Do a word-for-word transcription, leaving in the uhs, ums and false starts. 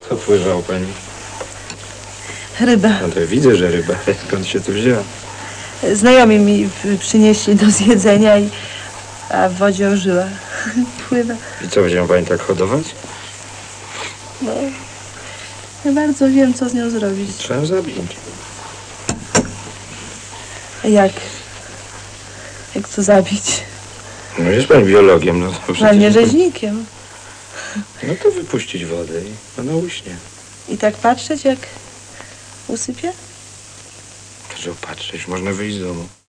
Co pływa u pani? Ryba. No to widzę, że ryba. Skąd się tu wzięła? Znajomi mi w- przynieśli do zjedzenia, i, a w wodzie ożyła. Pływa. I co, będziemy pani tak hodować? No, nie bardzo wiem, co z nią zrobić. Trzeba zabić. A jak? Jak to zabić? No jest pani biologiem, no to Dla przecież... mnie rzeźnikiem. No to wypuścić wodę i ona uśnie. I tak patrzeć, jak usypie? Że patrzeć, można wyjść z domu.